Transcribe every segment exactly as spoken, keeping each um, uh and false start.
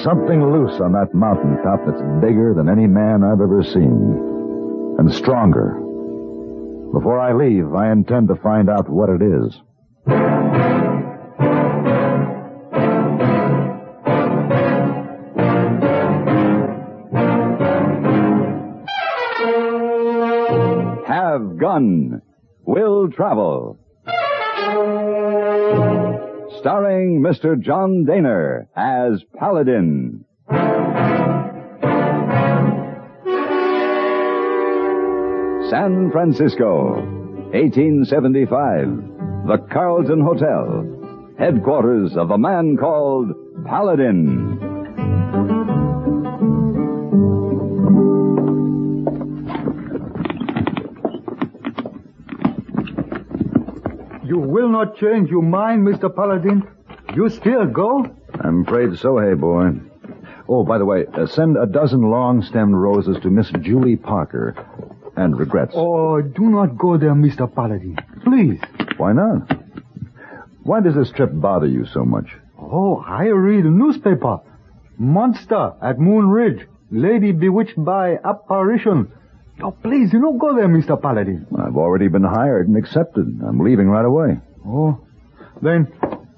something loose on that mountaintop that's bigger than any man I've ever seen. And stronger. Before I leave, I intend to find out what it is. Have Gun. Will Travel. Starring Mister John Dehner as Paladin. San Francisco, eighteen seventy-five. The Carlton Hotel. Headquarters of a man called Paladin. You will not change your mind, Mister Paladin? You still go? I'm afraid so, hey, boy. Oh, by the way, uh, send a dozen long-stemmed roses to Miss Julie Parker. And regrets. Oh, do not go there, Mister Paladin. Please. Why not? Why does this trip bother you so much? Oh, I read a newspaper. Monster at Moon Ridge. Lady bewitched by apparition. Oh, please, do not go there, Mister Paladin. I've already been hired and accepted. I'm leaving right away. Oh, then,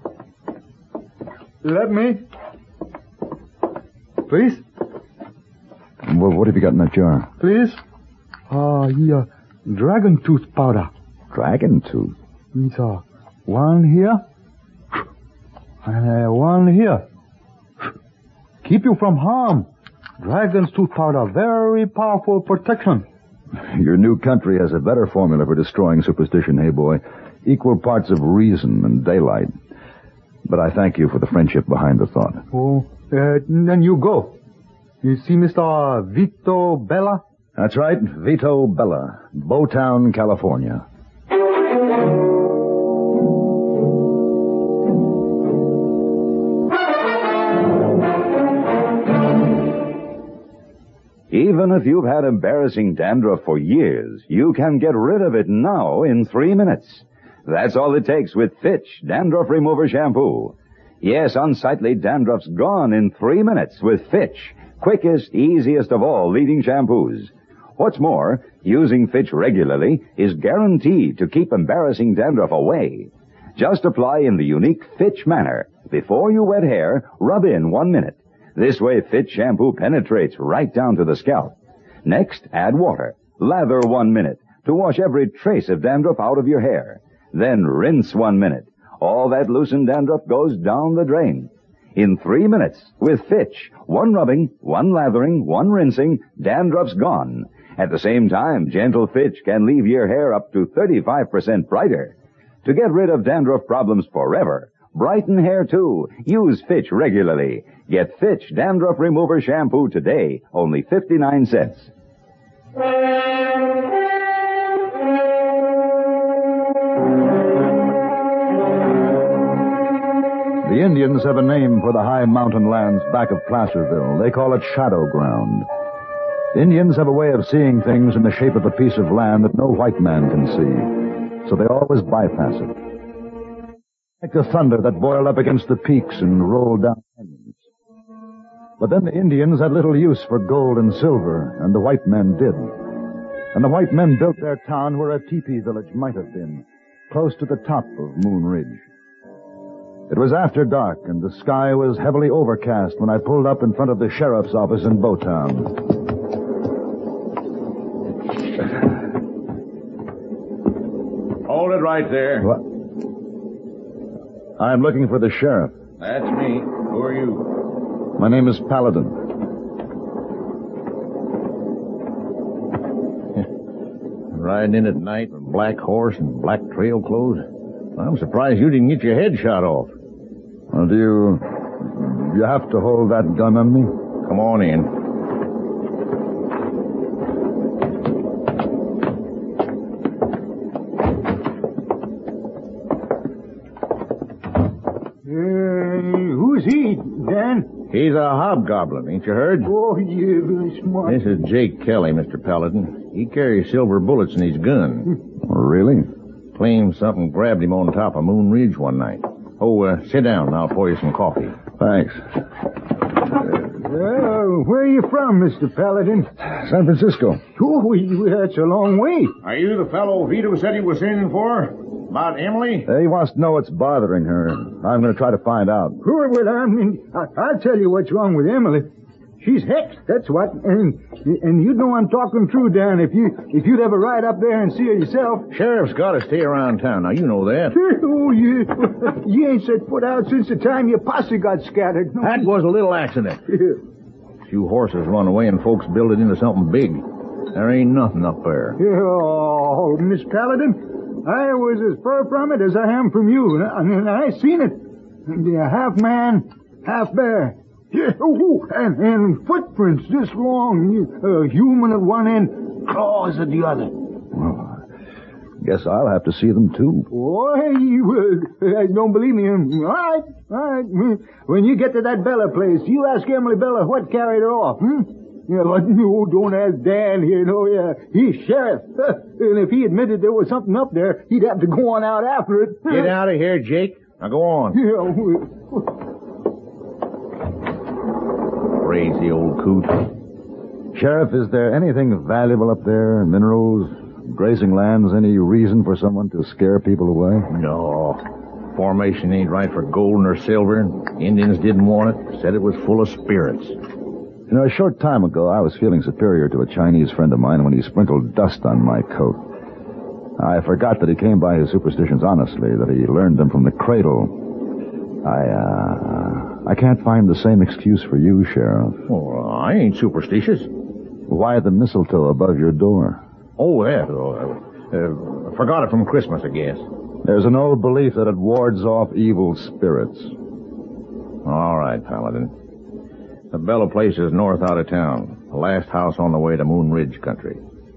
let me. Please? Well, what have you got in that jar? Please? Ah, uh, yeah, dragon tooth powder. Dragon tooth? It's uh, one here, and uh, one here. Keep you from harm. Dragon's tooth powder, very powerful protection. Your new country has a better formula for destroying superstition, hey, boy. Equal parts of reason and daylight. But I thank you for the friendship behind the thought. Oh, uh, then you go. You see Mister Vito Bella? That's right, Vito Bella, Bowtown, California. Even if you've had embarrassing dandruff for years, you can get rid of it now in three minutes. That's all it takes with Fitch Dandruff Remover Shampoo. Yes, unsightly dandruff's gone in three minutes with Fitch, quickest, easiest of all leading shampoos. What's more, using Fitch regularly is guaranteed to keep embarrassing dandruff away. Just apply in the unique Fitch manner. Before you wet hair, rub in one minute. This way Fitch shampoo penetrates right down to the scalp. Next, add water. Lather one minute to wash every trace of dandruff out of your hair. Then rinse one minute. All that loosened dandruff goes down the drain. In three minutes, with Fitch, one rubbing, one lathering, one rinsing, dandruff's gone. At the same time, gentle Fitch can leave your hair up to thirty-five percent brighter. To get rid of dandruff problems forever, brighten hair too, use Fitch regularly. Get Fitch Dandruff Remover Shampoo today, only fifty-nine cents. The Indians have a name for the high mountain lands back of Placerville. They call it Shadow Ground. Indians have a way of seeing things in the shape of a piece of land that no white man can see, so they always bypass it. Like the thunder that boiled up against the peaks and rolled down canyons. But then the Indians had little use for gold and silver, and the white men did. And the white men built their town where a teepee village might have been, close to the top of Moon Ridge. It was after dark, and the sky was heavily overcast when I pulled up in front of the sheriff's office in Bowtown. Hold it right there. What? I'm looking for the sheriff. That's me. Who are you? My name is Paladin. Riding in at night with a black horse and black trail clothes? I'm surprised you didn't get your head shot off. Well, do you... you have to hold that gun on me? Come on in. Uh, who's he, Dan? He's a hobgoblin, ain't you heard? Oh, yeah, very smart. This is Jake Kelly, Mister Paladin. He carries silver bullets in his gun. Oh, really? Claims something grabbed him on top of Moon Ridge one night. Oh, uh, sit down and I'll pour you some coffee. Thanks. Uh, Well, where are you from, Mister Paladin? San Francisco. Oh, we, we, that's a long way. Are you the fellow Vito said he was sending for? About Emily? Uh, he wants to know what's bothering her. I'm going to try to find out. Oh, well, I mean, I, I'll tell you what's wrong with Emily. She's hexed, that's what. And and you know I'm talking true, Dan. If you if you'd ever ride up there and see her yourself. Sheriff's got to stay around town. Now, you know that. Oh, you, you ain't set foot out since the time your posse got scattered. No. That was a little accident. Few horses run away and folks build it into something big. There ain't nothing up there. Oh, Miss Paladin, I was as far from it as I am from you. And I seen it. You're half man, half bear. Yeah, oh, and, and footprints this long, uh, human at one end, claws at the other. Well, guess I'll have to see them, too. Boy, you uh, don't believe me. All right, all right. When you get to that Bella place, you ask Emily Bella what carried her off, hmm? Yeah, but no, don't ask Dan here, no, yeah. He's sheriff. And if he admitted there was something up there, he'd have to go on out after it. Get out of here, Jake. Now go on. Yeah, Crazy old coot. Sheriff, is there anything valuable up there? Minerals, grazing lands, any reason for someone to scare people away? No. Formation ain't right for gold nor silver. Indians didn't want it. Said it was full of spirits. You know, a short time ago, I was feeling superior to a Chinese friend of mine when he sprinkled dust on my coat. I forgot that he came by his superstitions honestly, that he learned them from the cradle. I, uh... I can't find the same excuse for you, Sheriff. Oh, I ain't superstitious. Why the mistletoe above your door? Oh, yeah. Uh, uh, forgot it from Christmas, I guess. There's an old belief that it wards off evil spirits. All right, Paladin. The Bella place is north out of town. The last house on the way to Moon Ridge country.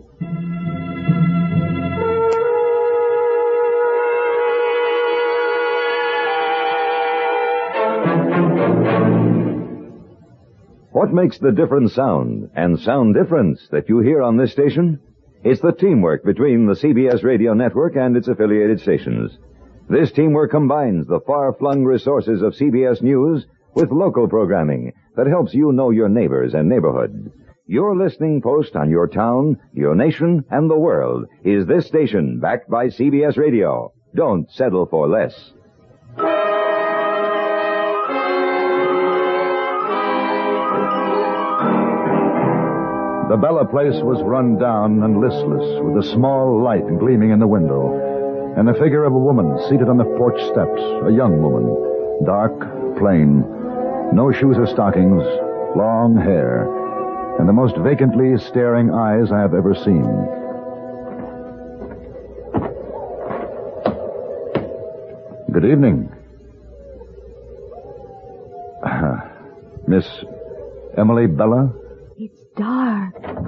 What makes the different sound and sound difference that you hear on this station? It's the teamwork between the C B S radio network and its affiliated stations. This teamwork combines the far-flung resources of C B S News with local programming that helps you know your neighbors and neighborhood. Your listening post on your town, your nation, and the world is this station backed by C B S Radio. Don't settle for less. The Bella place was run down and listless, with a small light gleaming in the window, and the figure of a woman seated on the porch steps, a young woman, dark, plain, no shoes or stockings, long hair, and the most vacantly staring eyes I have ever seen. Good evening. Uh, Miss Emily Bella? It's dark.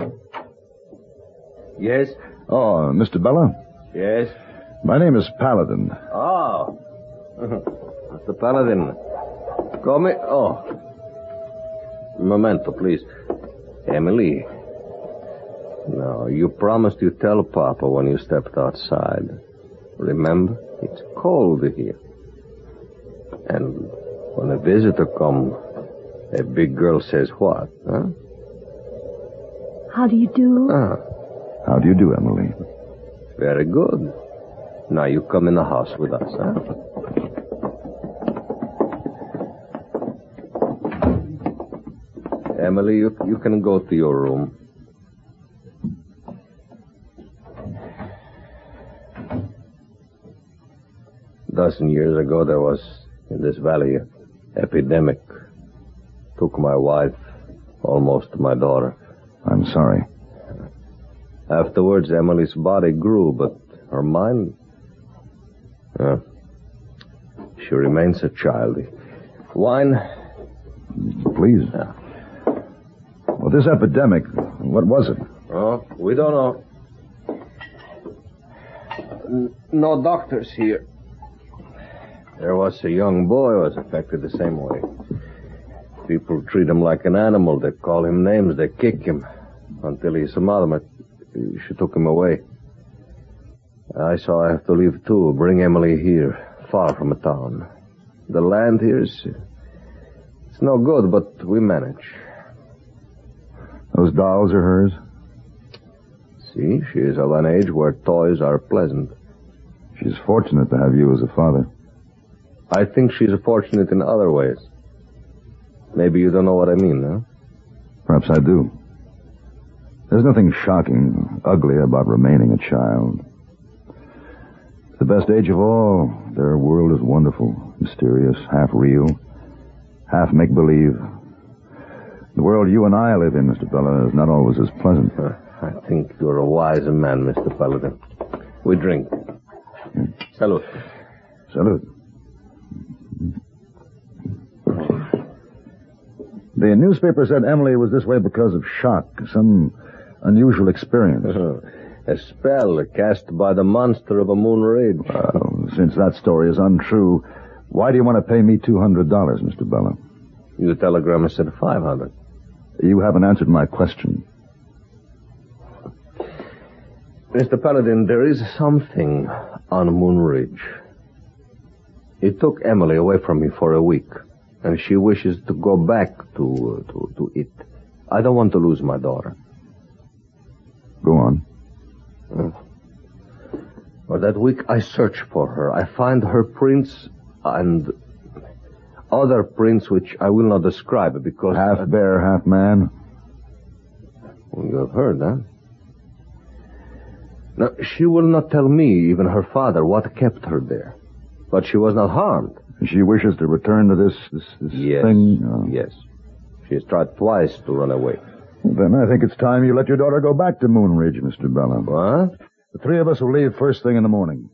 Yes? Oh, Mister Bella? Yes? My name is Paladin. Oh. Mister Paladin. Call me... Oh. Memento, please. Emily. No, you promised you'd tell Papa when you stepped outside. Remember? It's cold here. And when a visitor comes, a big girl says what, huh? How do you do? Ah, How do you do, Emily? very good. Now you come in the house with us, huh? Emily, you, you can go to your room. A dozen years ago, there was, in this valley, an epidemic. Took my wife, almost my daughter. I'm sorry. Afterwards, Emily's body grew, but her mind... Uh, she remains a child. Wine? Please. Yeah. Well, this epidemic, what was it? Oh, we don't know. N- no doctors here. There was a young boy who was affected the same way. People treat him like an animal. They call him names. They kick him until his mother, she took him away. I saw I have to leave too. Bring Emily here, far from a town. The land here is... It's no good, but we manage. Those dolls are hers? See, she is of an age where toys are pleasant. She's fortunate to have you as a father. I think she's fortunate in other ways. Maybe you don't know what I mean, huh? Perhaps I do. There's nothing shocking, ugly about remaining a child. It's the best age of all. Their world is wonderful, mysterious, half real, half make-believe. The world you and I live in, Mister Bella, is not always as pleasant. Uh, I think you're a wise man, Mister Paladin. We drink. Yeah. Salute. Salute. The newspaper said Emily was this way because of shock, some unusual experience. A spell cast by the monster of a Moon Ridge. Well, since that story is untrue, why do you want to pay me two hundred dollars, Mister Bella? Your telegram said five hundred dollars. You haven't answered my question. Mister Paladin, there is something on Moon Ridge. It took Emily away from me for a week, and she wishes to go back to, uh, to, to it. I don't want to lose my daughter. Go on. Hmm. For that week, I search for her. I find her prints and other prints which I will not describe because... Half bear, half man? Well, you have heard, huh? Now, she will not tell me, even her father, what kept her there. But she was not harmed. She wishes to return to this, this, this yes. thing? Oh. Yes. She has tried twice to run away. Then I think it's time you let your daughter go back to Moon Ridge, Mister Bella. What? The three of us will leave first thing in the morning.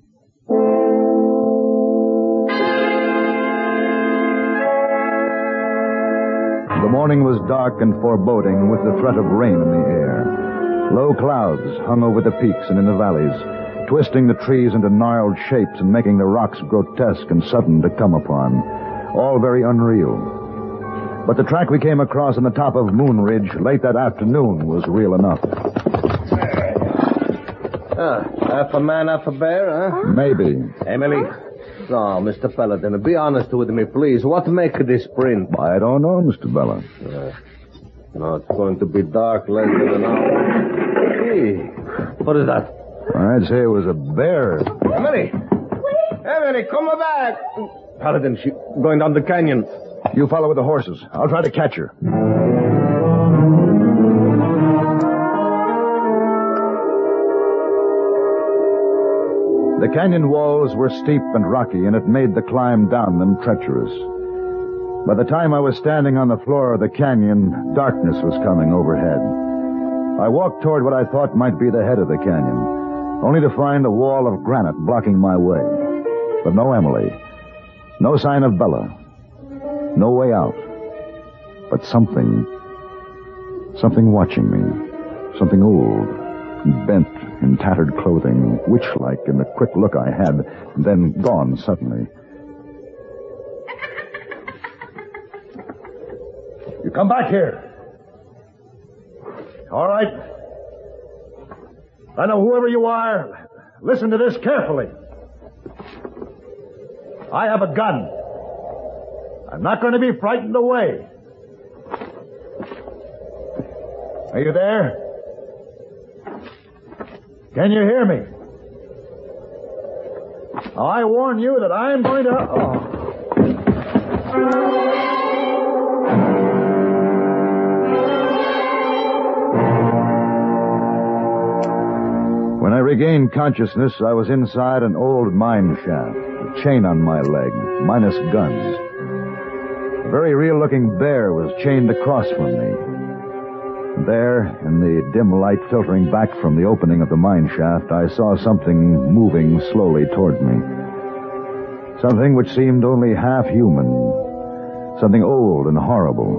The morning was dark and foreboding with the threat of rain in the air. Low clouds hung over the peaks and in the valleys, twisting the trees into gnarled shapes and making the rocks grotesque and sudden to come upon. All very unreal. But the track we came across on the top of Moon Ridge late that afternoon was real enough. Ah, half a man, half a bear, huh? Maybe. Emily. No, Mister Paladin, be honest with me, please. What make this print? I don't know, Mister Bella. Uh, no, it's going to be dark less than an hour. Hey, what is that? I'd say it was a bear. Emily! Emily, come back! Paladin, she's going down the canyon. You follow with the horses. I'll try to catch her. The canyon walls were steep and rocky, and it made the climb down them treacherous. By the time I was standing on the floor of the canyon, darkness was coming overhead. I walked toward what I thought might be the head of the canyon, only to find a wall of granite blocking my way. But no Emily. No sign of Bella. No way out. But something... Something watching me. Something old, bent in tattered clothing, witch-like in the quick look I had, then gone suddenly. You come back here. All right. I know whoever you are. Listen to this carefully. I have a gun. I'm not going to be frightened away. Are you there? Can you hear me? I warn you that I'm going to... Oh. When I regained consciousness, I was inside an old mine shaft, a chain on my leg, minus guns. A very real-looking bear was chained across from me. There, in the dim light filtering back from the opening of the mine shaft, I saw something moving slowly toward me. Something which seemed only half human. Something old and horrible.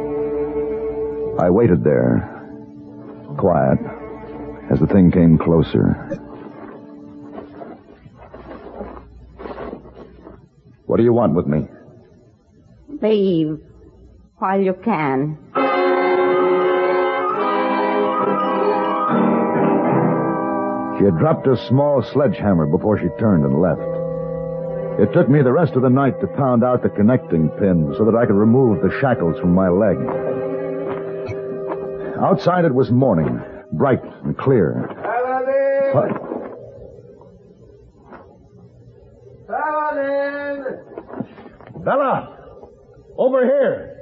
I waited there, quiet, as the thing came closer. What do you want with me? Leave while you can. She had dropped a small sledgehammer before she turned and left. It took me the rest of the night to pound out the connecting pin so that I could remove the shackles from my leg. Outside it was morning, bright and clear. Paladin! What? Paladin! Bella! Over here!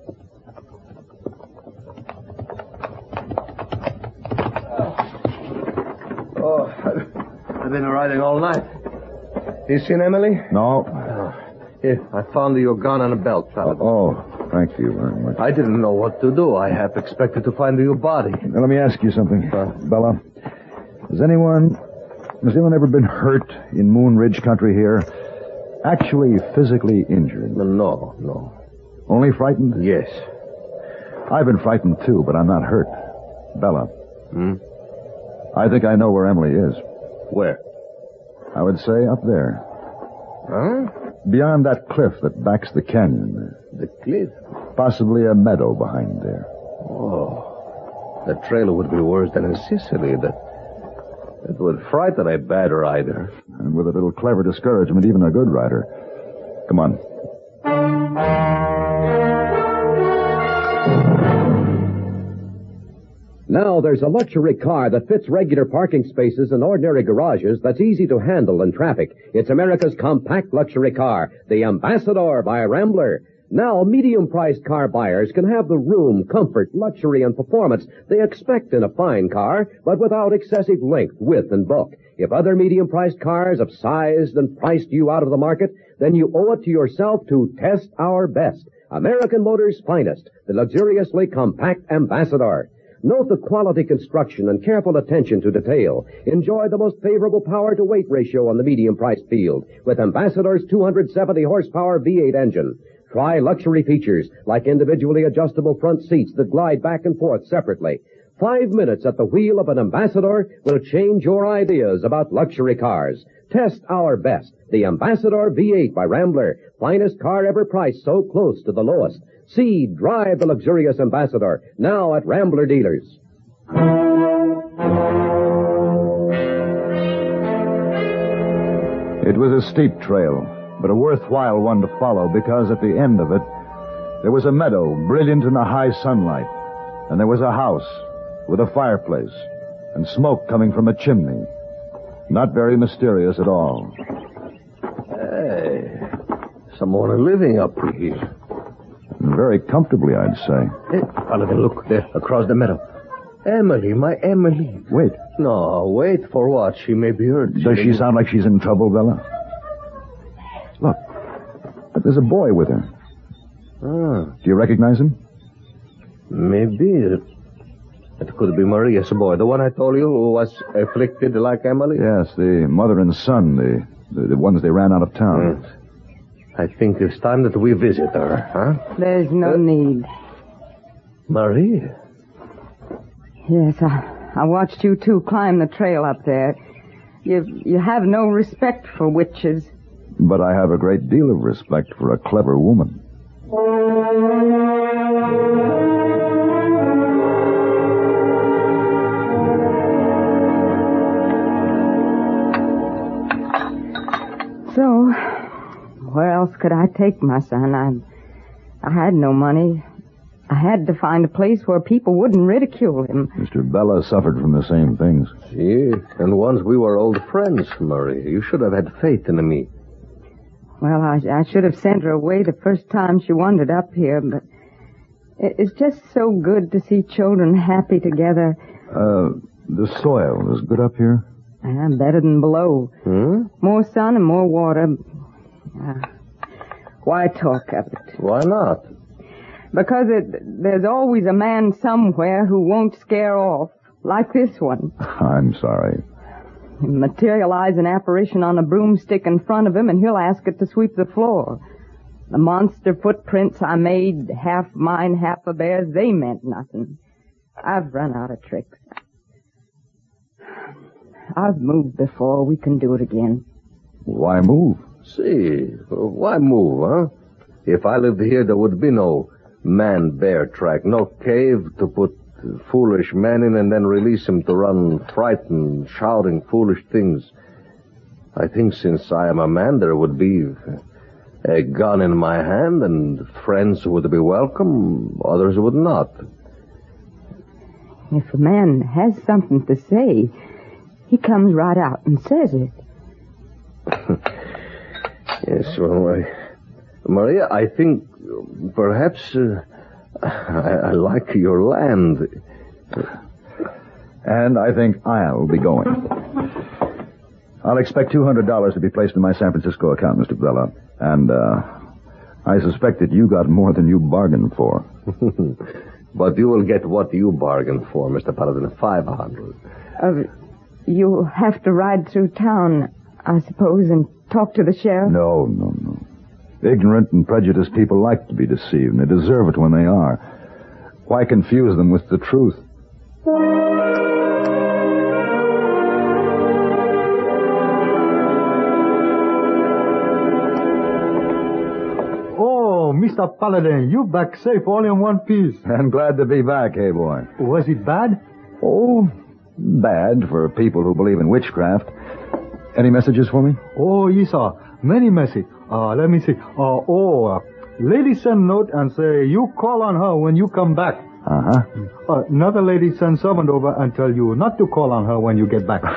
Oh, I've been riding all night. You seen Emily? No. Oh, here, I found your gun and a belt, Paladin. Oh, thank you very much. I didn't know what to do. I half expected to find your body. Now, let me ask you something, Uh. Bella. Has anyone, has anyone ever been hurt in Moon Ridge country here? Actually physically injured? No, no. Only frightened? Yes. I've been frightened too, but I'm not hurt. Bella. Hmm? I think I know where Emily is. Where? I would say up there. Huh? Beyond that cliff that backs the canyon. The cliff? Possibly a meadow behind there. Oh. The trail would be worse than in Sicily. That, that would frighten a bad rider. And with a little clever discouragement, even a good rider. Come on. Now there's a luxury car that fits regular parking spaces and ordinary garages that's easy to handle in traffic. It's America's compact luxury car, the Ambassador by Rambler. Now, medium-priced car buyers can have the room, comfort, luxury, and performance they expect in a fine car, but without excessive length, width, and bulk. If other medium-priced cars have sized and priced you out of the market, then you owe it to yourself to test our best. American Motors' finest, the luxuriously compact Ambassador. Note the quality construction and careful attention to detail. Enjoy the most favorable power-to-weight ratio on the medium-priced field with Ambassador's two hundred seventy horsepower V eight engine. Try luxury features like individually adjustable front seats that glide back and forth separately. Five minutes at the wheel of an Ambassador will change your ideas about luxury cars. Test our best, the Ambassador V eight by Rambler. Finest car ever priced so close to the lowest. See, drive the luxurious Ambassador, now at Rambler dealers. It was a steep trail, but a worthwhile one to follow because at the end of it, there was a meadow brilliant in the high sunlight, and there was a house with a fireplace and smoke coming from a chimney. Not very mysterious at all. Hey, someone living up here. Very comfortably, I'd say. Hey, Paladin, look there, across the meadow. Emily, my Emily. Wait. No, wait for what? She may be hurt. Does she sound like she's in trouble, Bella? Look, there's a boy with her. Ah, Do you recognize him? maybe it, it could be Maria's boy, the one I told you who was afflicted like Emily. Yes, the mother and son, the, the, the ones they ran out of town. Yes. I think it's time that we visit her, huh? There's no Uh, need. Maria? Yes, I, I watched you two climb the trail up there. You, you have no respect for witches. But I have a great deal of respect for a clever woman. So, where else could I take my son? I, I had no money. I had to find a place where people wouldn't ridicule him. Mister Bella suffered from the same things. Gee, and once we were old friends, Maria. You should have had faith in me. Well, I, I should have sent her away the first time she wandered up here, but it, it's just so good to see children happy together. Uh, the soil is good up here? Uh, better than below. Hmm? More sun and more water. Uh, why talk of it? Why not? Because it, there's always a man somewhere who won't scare off, like this one. I'm sorry. Materialize an apparition on a broomstick in front of him, and he'll ask it to sweep the floor. The monster footprints I made, half mine, half a bear's, they meant nothing. I've run out of tricks. I've moved before. We can do it again. Why move? See, why move, huh? If I lived here, there would be no man-bear track, no cave to put foolish men in and then release him to run frightened, shouting foolish things. I think since I am a man, there would be a gun in my hand, and friends would be welcome, others would not. If a man has something to say, he comes right out and says it. Yes, well, I, Maria, I think perhaps uh, I, I like your land. And I think I'll be going. I'll expect two hundred dollars to be placed in my San Francisco account, Mister Bella. And, uh, I suspect that you got more than you bargained for. But you will get what you bargained for, Mister Paladin, five hundred. Uh, you have to ride through town, I suppose, and talk to the sheriff? No, no, no. Ignorant and prejudiced people like to be deceived, and they deserve it when they are. Why confuse them with the truth? Oh, Mister Paladin, you back safe all in one piece. I'm glad to be back, hey boy. Was it bad? Oh, bad for people who believe in witchcraft. Any messages for me? Oh, yes, sir. Many message. Uh, let me see. Uh, oh, uh, lady send note and say you call on her when you come back. Uh-huh. Uh, another lady send servant over and tell you not to call on her when you get back.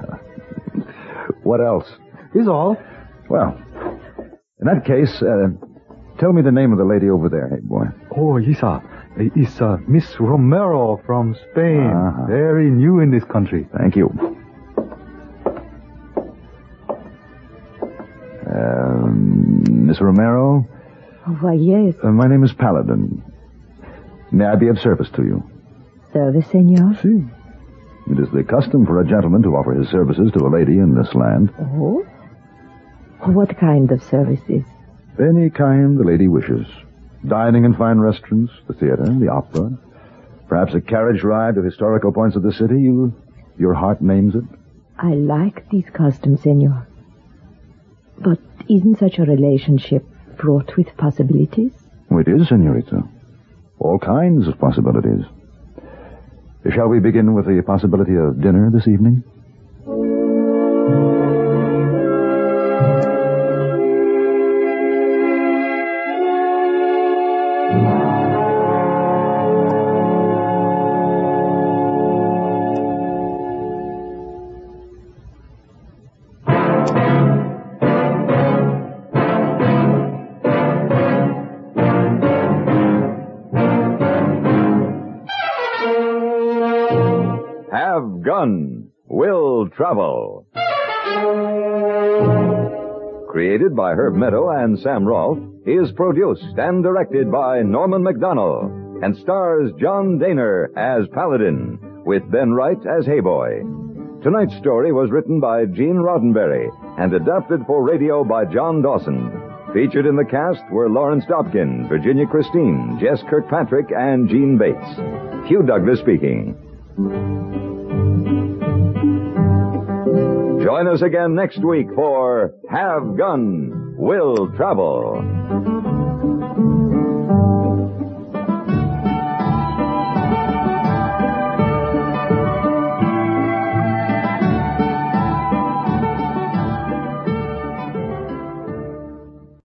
What else? Is all. Well, in that case, uh, tell me the name of the lady over there, hey boy. Oh, yes, sir. It's uh, Miss Romero from Spain. Uh-huh. Very new in this country. Thank you. Um, Miss Romero? Oh, why, yes. Uh, my name is Paladin. May I be of service to you? Service, senor? Si. It is the custom for a gentleman to offer his services to a lady in this land. Oh? What kind of services? Any kind the lady wishes. Dining in fine restaurants, the theater, the opera. Perhaps a carriage ride to historical points of the city. You, your heart names it. I like these customs, senor. But isn't such a relationship fraught with possibilities? Oh, it is, senorita. All kinds of possibilities. Shall we begin with the possibility of dinner this evening? Have Gun, Will Travel. Created by Herb Meadow and Sam Rolfe, is produced and directed by Norman McDonnell and stars John Daner as Paladin, with Ben Wright as Hayboy. Tonight's story was written by Gene Roddenberry and adapted for radio by John Dawson. Featured in the cast were Lawrence Dobkin, Virginia Christine, Jess Kirkpatrick, and Gene Bates. Hugh Douglas speaking. Join us again next week for Have Gun, Will Travel.